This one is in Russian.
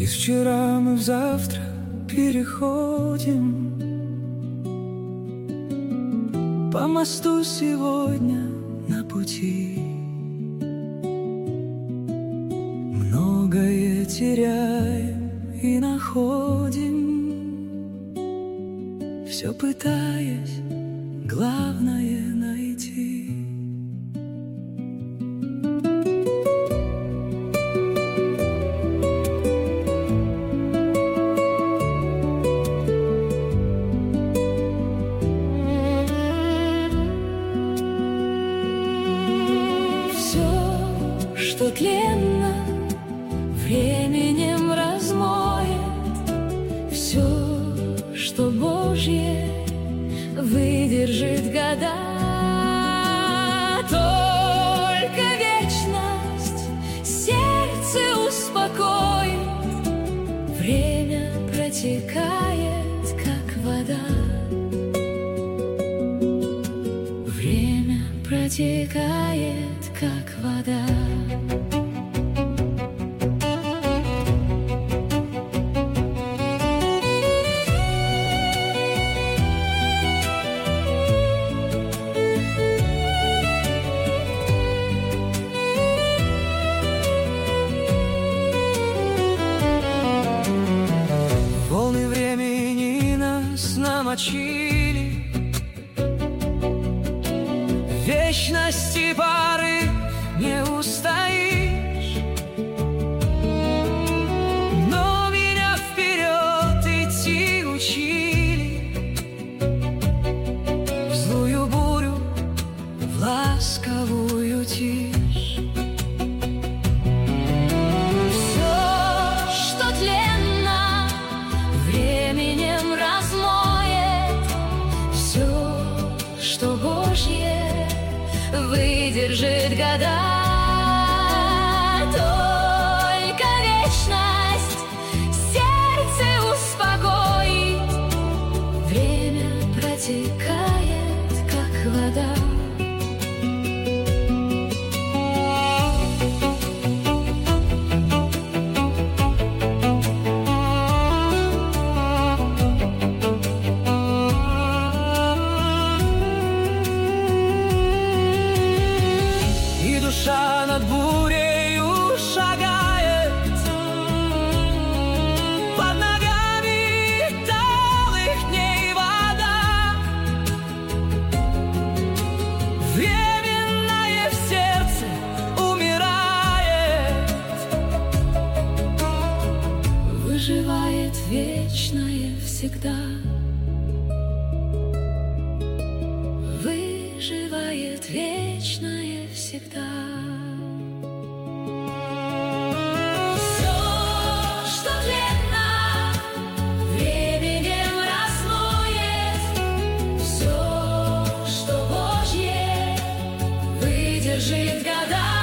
Из вчера мы в завтра переходим. По мосту сегодня на пути. Многое теряем и находим, все пытаясь главное найти. Что тленно временем размоет, все, что Божье, выдержит года. Только вечность сердце успокоит, время протекает, как вода. Время протекает, как вода. Волны времени нас намочили, в вечности пары не устоишь. Но меня вперед идти учили, в злую бурю, в ласковую тишь. Что Божье выдержит года. Только вечность сердце успокоит, время протекает, как вода. Душа над бурею шагает, под ногами талых дней вода. Временное в сердце умирает, выживает вечное всегда. Выживает вечное всегда. Все, что тленно, временем размоет, все, что Божье, выдержит года.